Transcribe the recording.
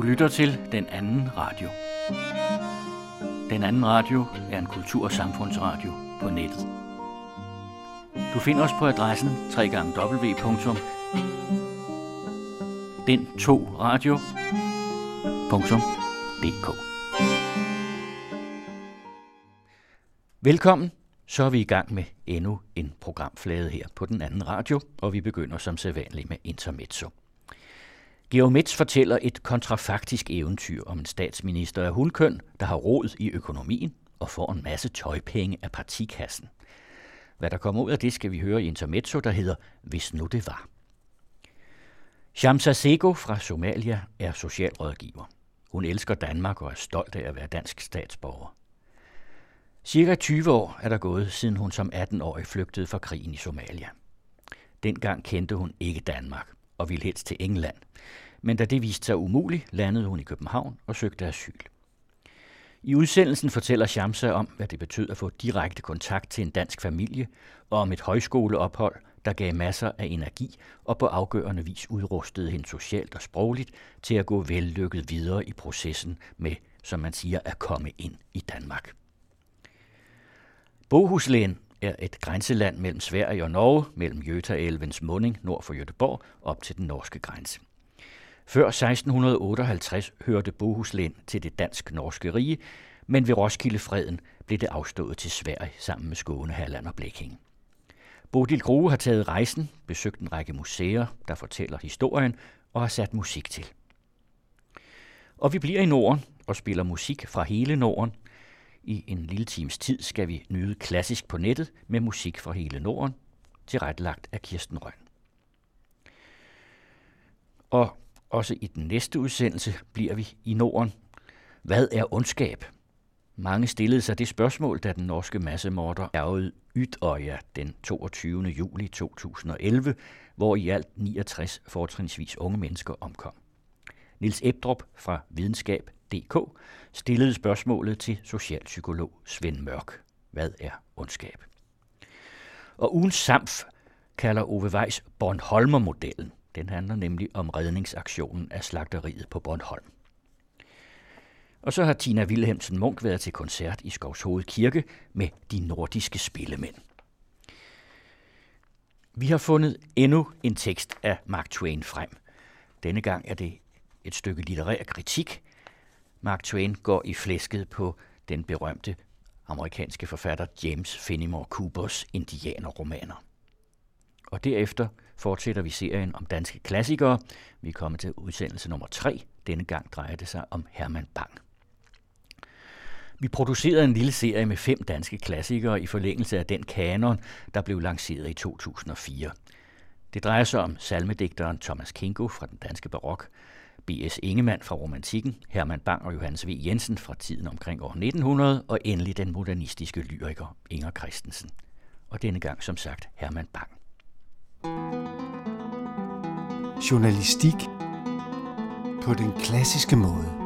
Du lytter til Den Anden Radio. Den Anden Radio er en kultur- og samfundsradio på nettet. Du finder os på adressen www.den2radio.dk. Velkommen, så er vi i gang med endnu en programflade her på Den Anden Radio, og vi begynder som sædvanligt med intermezzo. Georg Metz fortæller et kontrafaktisk eventyr om en statsminister af hunkøn, der har rod i økonomien og får en masse tøjpenge af partikassen. Hvad der kommer ud af det, skal vi høre i intermezzo, der hedder Hvis nu det var. Shamsa Sego fra Somalia er socialrådgiver. Hun elsker Danmark og er stolt af at være dansk statsborger. Cirka 20 år er der gået, siden hun som 18-årig flygtede fra krigen i Somalia. Dengang kendte hun ikke Danmark og ville helst til England. Men da det viste sig umuligt, landede hun i København og søgte asyl. I udsendelsen fortæller Shamsa om, hvad det betød at få direkte kontakt til en dansk familie, og om et højskoleophold, der gav masser af energi og på afgørende vis udrustede hende socialt og sprogligt til at gå vellykket videre i processen med, som man siger, at komme ind i Danmark. Bohuslän er et grænseland mellem Sverige og Norge, mellem Götaälvens munding nord for Göteborg op til den norske grænse. Før 1658 hørte Bohuslän til det dansk-norske rige, men ved Roskildefreden blev det afstået til Sverige sammen med Skåne, Halland og Blekinge. Bodil Grue har taget rejsen, besøgt en række museer, der fortæller historien og har sat musik til. Og vi bliver i Norden og spiller musik fra hele Norden. I en lille times tid skal vi nyde klassisk på nettet med musik fra hele Norden, tilrettelagt af Kirsten Røn. Og også i den næste udsendelse bliver vi i Norden. Hvad er ondskab? Mange stillede sig det spørgsmål, da den norske massemorder hærgede Utøya den 22. juli 2011, hvor i alt 69 fortrinsvis unge mennesker omkom. Niels Ebdrup fra Videnskab.dk stillede spørgsmålet til socialpsykolog Svend Mørk. Hvad er ondskab? Og ugens samf kalder Ove Weiss Bornholmer-modellen. Den handler nemlig om redningsaktionen af slagteriet på Bornholm. Og så har Tina Wilhelmsen Munk været til koncert i Skovshoved Kirke med De Nordiske Spillemænd. Vi har fundet endnu en tekst af Mark Twain frem. Denne gang er det et stykke litterær kritik. Mark Twain går i flæsket på den berømte amerikanske forfatter James Fenimore Coopers indianerromaner. Og derefter fortsætter vi serien om danske klassikere. Vi er kommet til udsendelse nummer 3. Denne gang drejer det sig om Herman Bang. Vi producerede en lille serie med 5 danske klassikere i forlængelse af den kanon, der blev lanceret i 2004. Det drejer sig om salmedigteren Thomas Kingo fra den danske barok, B.S. Ingemann fra romantikken, Herman Bang og Johannes V. Jensen fra tiden omkring år 1900, og endelig den modernistiske lyriker Inger Christensen. Og denne gang som sagt Herman Bang. Journalistik på den klassiske måde.